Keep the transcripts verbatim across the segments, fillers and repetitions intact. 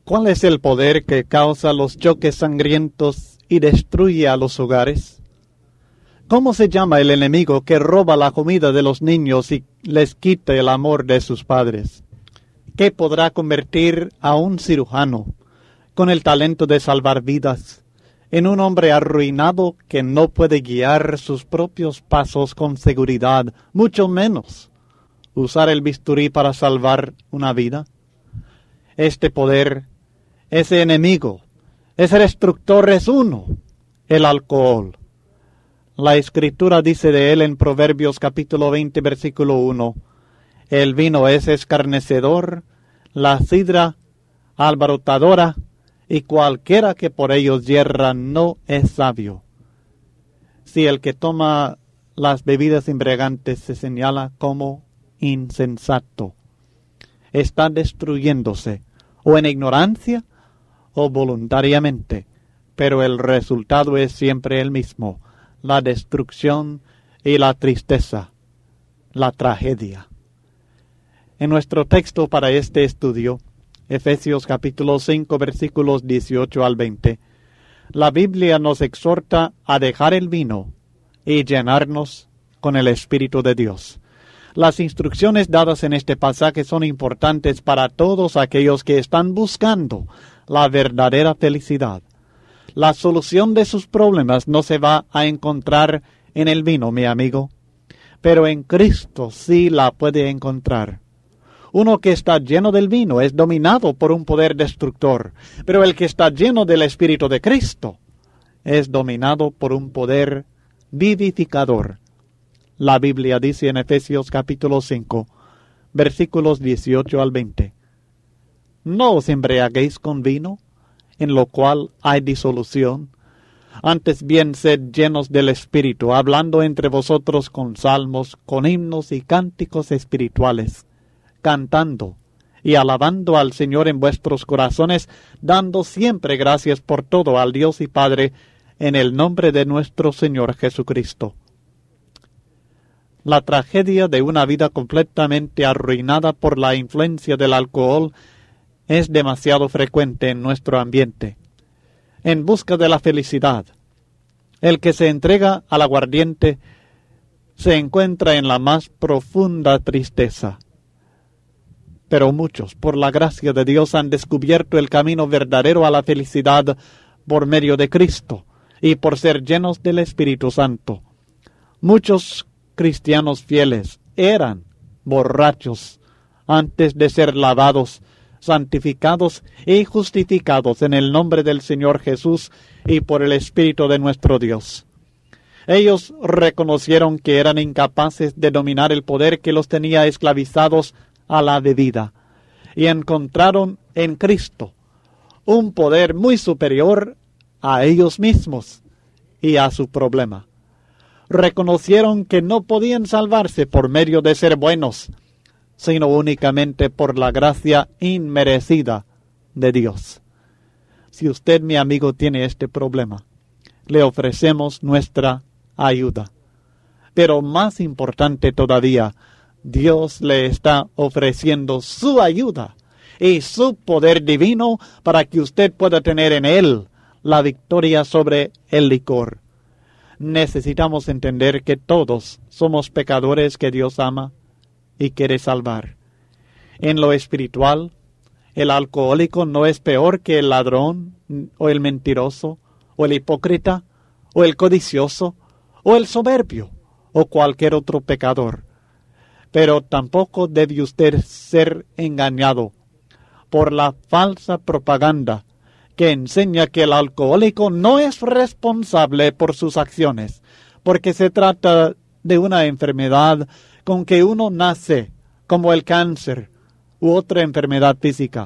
¿Cuál es el poder que causa los choques sangrientos y destruye a los hogares? ¿Cómo se llama el enemigo que roba la comida de los niños y les quita el amor de sus padres? ¿Qué podrá convertir a un cirujano con el talento de salvar vidas en un hombre arruinado que no puede guiar sus propios pasos con seguridad, mucho menos usar el bisturí para salvar una vida? Este poder, ese enemigo, ese destructor es uno, el alcohol. La Escritura dice de él en Proverbios capítulo veinte, versículo uno, el vino es escarnecedor, la sidra alborotadora, y cualquiera que por ellos yerra no es sabio. Si el que toma las bebidas embriagantes se señala como insensato, está destruyéndose, o en ignorancia, o voluntariamente, pero el resultado es siempre el mismo, la destrucción y la tristeza, la tragedia. En nuestro texto para este estudio, Efesios capítulo cinco, versículos dieciocho al veinte, la Biblia nos exhorta a dejar el vino y llenarnos con el Espíritu de Dios. Las instrucciones dadas en este pasaje son importantes para todos aquellos que están buscando la verdadera felicidad. La solución de sus problemas no se va a encontrar en el vino, mi amigo, pero en Cristo sí la puede encontrar. Uno que está lleno del vino es dominado por un poder destructor, pero el que está lleno del Espíritu de Cristo es dominado por un poder vivificador. La Biblia dice en Efesios capítulo cinco, versículos dieciocho al veinte, no os embriaguéis con vino, en lo cual hay disolución, antes bien sed llenos del Espíritu, hablando entre vosotros con salmos, con himnos y cánticos espirituales, cantando y alabando al Señor en vuestros corazones, dando siempre gracias por todo al Dios y Padre, en el nombre de nuestro Señor Jesucristo. La tragedia de una vida completamente arruinada por la influencia del alcohol es demasiado frecuente en nuestro ambiente. En busca de la felicidad, el que se entrega al aguardiente se encuentra en la más profunda tristeza. Pero muchos, por la gracia de Dios, han descubierto el camino verdadero a la felicidad por medio de Cristo y por ser llenos del Espíritu Santo. Muchos cristianos fieles eran borrachos antes de ser lavados, santificados y justificados en el nombre del Señor Jesús y por el Espíritu de nuestro Dios. Ellos reconocieron que eran incapaces de dominar el poder que los tenía esclavizados a la bebida, y encontraron en Cristo un poder muy superior a ellos mismos y a su problema. Reconocieron que no podían salvarse por medio de ser buenos, sino únicamente por la gracia inmerecida de Dios. Si usted, mi amigo, tiene este problema, le ofrecemos nuestra ayuda. Pero más importante todavía, Dios le está ofreciendo su ayuda y su poder divino para que usted pueda tener en él la victoria sobre el licor. Necesitamos entender que todos somos pecadores que Dios ama y quiere salvar. En lo espiritual, el alcohólico no es peor que el ladrón, o el mentiroso, o el hipócrita, o el codicioso, o el soberbio, o cualquier otro pecador. Pero tampoco debe usted ser engañado por la falsa propaganda que enseña que el alcohólico no es responsable por sus acciones, porque se trata de una enfermedad con que uno nace, como el cáncer u otra enfermedad física.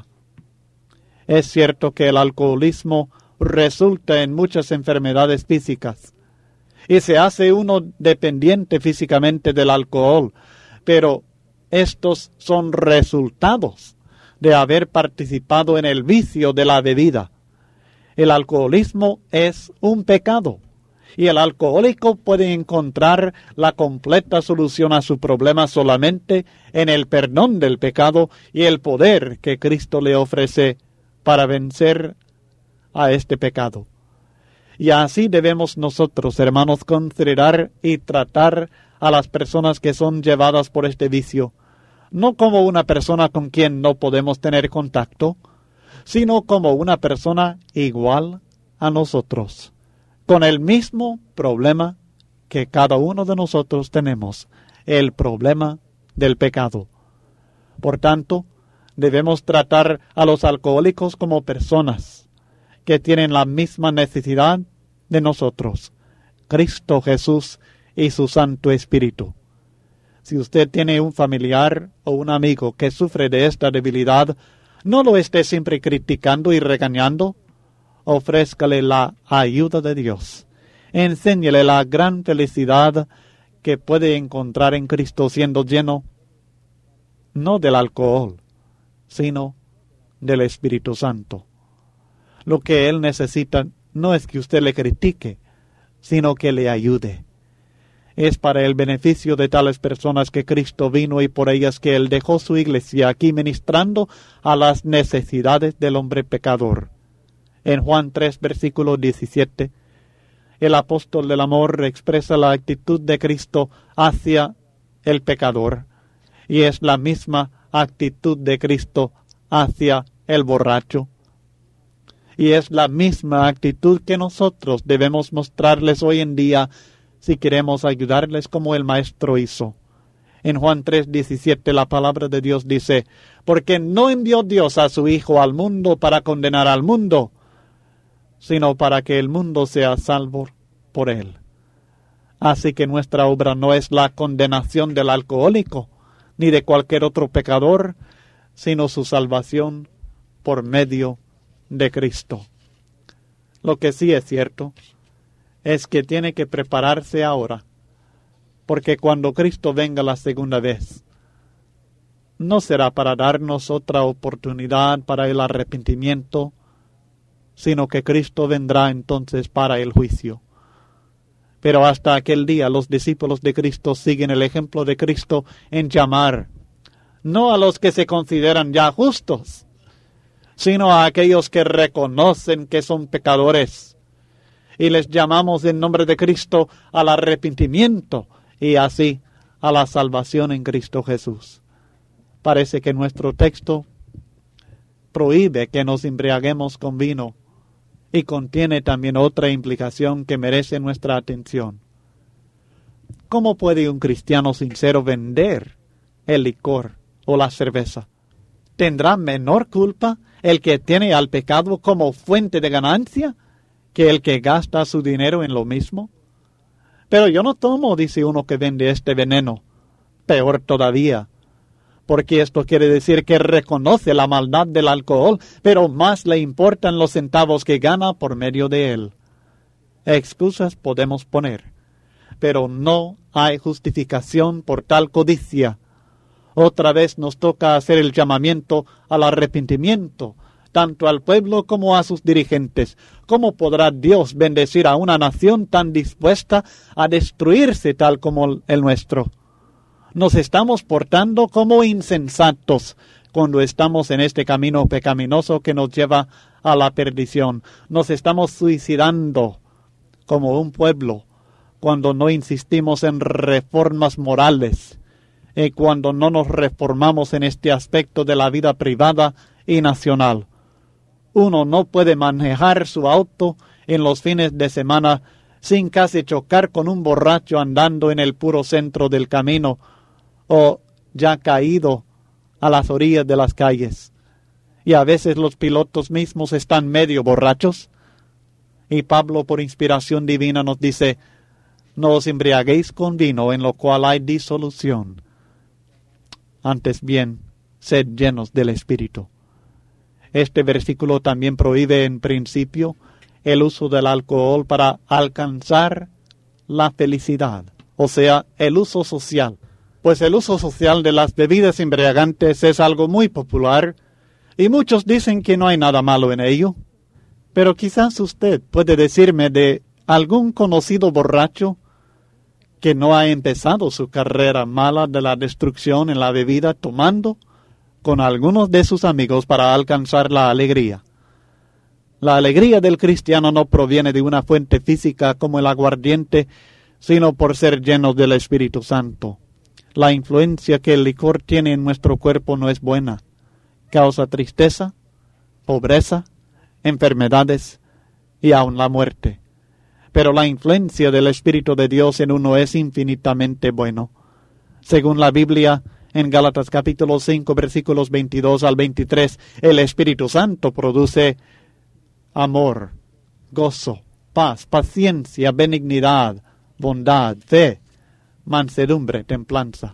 Es cierto que el alcoholismo resulta en muchas enfermedades físicas, y se hace uno dependiente físicamente del alcohol, pero estos son resultados de haber participado en el vicio de la bebida. El alcoholismo es un pecado, y el alcohólico puede encontrar la completa solución a su problema solamente en el perdón del pecado y el poder que Cristo le ofrece para vencer a este pecado. Y así debemos nosotros, hermanos, considerar y tratar a las personas que son llevadas por este vicio, no como una persona con quien no podemos tener contacto, sino como una persona igual a nosotros, con el mismo problema que cada uno de nosotros tenemos, el problema del pecado. Por tanto, debemos tratar a los alcohólicos como personas que tienen la misma necesidad de nosotros, Cristo Jesús y su Santo Espíritu. Si usted tiene un familiar o un amigo que sufre de esta debilidad, no lo esté siempre criticando y regañando. Ofrézcale la ayuda de Dios. Enséñele la gran felicidad que puede encontrar en Cristo siendo lleno no del alcohol, sino del Espíritu Santo. Lo que él necesita no es que usted le critique, sino que le ayude. Es para el beneficio de tales personas que Cristo vino y por ellas que él dejó su iglesia aquí ministrando a las necesidades del hombre pecador. En Juan tres, versículo diecisiete, el apóstol del amor expresa la actitud de Cristo hacia el pecador, y es la misma actitud de Cristo hacia el borracho. Y es la misma actitud que nosotros debemos mostrarles hoy en día si queremos ayudarles como el Maestro hizo. En Juan tres, diecisiete la palabra de Dios dice, porque no envió Dios a su Hijo al mundo para condenar al mundo, sino para que el mundo sea salvo por él. Así que nuestra obra no es la condenación del alcohólico, ni de cualquier otro pecador, sino su salvación por medio de Cristo. Lo que sí es cierto es que tiene que prepararse ahora, porque cuando Cristo venga la segunda vez, no será para darnos otra oportunidad para el arrepentimiento, sino que Cristo vendrá entonces para el juicio. Pero hasta aquel día los discípulos de Cristo siguen el ejemplo de Cristo en llamar, no a los que se consideran ya justos, sino a aquellos que reconocen que son pecadores. Y les llamamos en nombre de Cristo al arrepentimiento y así a la salvación en Cristo Jesús. Parece que nuestro texto prohíbe que nos embriaguemos con vino y contiene también otra implicación que merece nuestra atención. ¿Cómo puede un cristiano sincero vender el licor o la cerveza? ¿Tendrá menor culpa el que tiene al pecado como fuente de ganancia que el que gasta su dinero en lo mismo? Pero yo no tomo, dice uno que vende este veneno. Peor todavía, porque esto quiere decir que reconoce la maldad del alcohol, pero más le importan los centavos que gana por medio de él. Excusas podemos poner, pero no hay justificación por tal codicia. Otra vez nos toca hacer el llamamiento al arrepentimiento, tanto al pueblo como a sus dirigentes. ¿Cómo podrá Dios bendecir a una nación tan dispuesta a destruirse tal como el nuestro? Nos estamos portando como insensatos cuando estamos en este camino pecaminoso que nos lleva a la perdición. Nos estamos suicidando como un pueblo cuando no insistimos en reformas morales y cuando no nos reformamos en este aspecto de la vida privada y nacional. Uno no puede manejar su auto en los fines de semana sin casi chocar con un borracho andando en el puro centro del camino o ya caído a las orillas de las calles. Y a veces los pilotos mismos están medio borrachos. Y Pablo, por inspiración divina, nos dice, no os embriaguéis con vino en lo cual hay disolución. Antes bien, sed llenos del Espíritu. Este versículo también prohíbe en principio el uso del alcohol para alcanzar la felicidad, o sea, el uso social. Pues el uso social de las bebidas embriagantes es algo muy popular y muchos dicen que no hay nada malo en ello. Pero quizás usted puede decirme de algún conocido borracho que no ha empezado su carrera mala de la destrucción en la bebida tomando con algunos de sus amigos para alcanzar la alegría. La alegría del cristiano no proviene de una fuente física como el aguardiente, sino por ser llenos del Espíritu Santo. La influencia que el licor tiene en nuestro cuerpo no es buena. Causa tristeza, pobreza, enfermedades y aun la muerte. Pero la influencia del Espíritu de Dios en uno es infinitamente bueno. Según la Biblia, en Gálatas capítulo cinco, versículos veintidós al veintitrés, el Espíritu Santo produce amor, gozo, paz, paciencia, benignidad, bondad, fe, mansedumbre, templanza.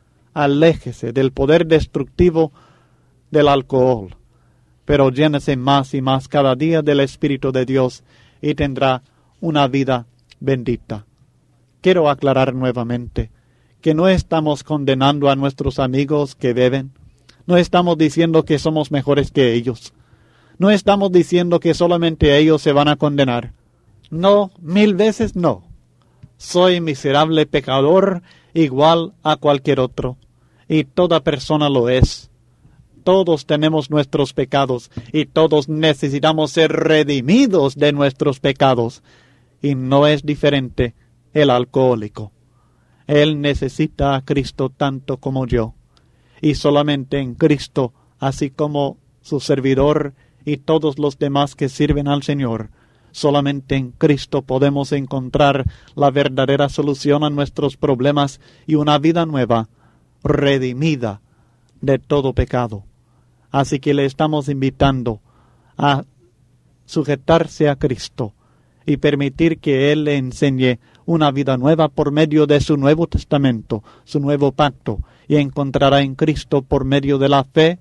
Aléjese del poder destructivo del alcohol, pero llénese más y más cada día del Espíritu de Dios y tendrá una vida bendita. Quiero aclarar nuevamente que no estamos condenando a nuestros amigos que beben. No estamos diciendo que somos mejores que ellos. No estamos diciendo que solamente ellos se van a condenar. No, mil veces no. Soy miserable pecador igual a cualquier otro, y toda persona lo es. Todos tenemos nuestros pecados, y todos necesitamos ser redimidos de nuestros pecados. Y no es diferente el alcohólico. Él necesita a Cristo tanto como yo, y solamente en Cristo, así como su servidor y todos los demás que sirven al Señor, solamente en Cristo podemos encontrar la verdadera solución a nuestros problemas y una vida nueva, redimida de todo pecado. Así que le estamos invitando a sujetarse a Cristo y permitir que Él le enseñe una vida nueva por medio de su Nuevo Testamento, su nuevo pacto, y encontrará en Cristo por medio de la fe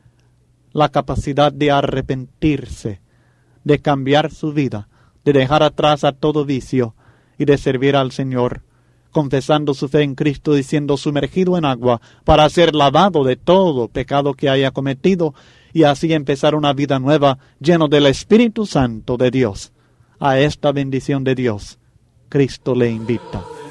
la capacidad de arrepentirse, de cambiar su vida, de dejar atrás a todo vicio y de servir al Señor, confesando su fe en Cristo y siendo sumergido en agua para ser lavado de todo pecado que haya cometido y así empezar una vida nueva lleno del Espíritu Santo de Dios. A esta bendición de Dios, Cristo le invita.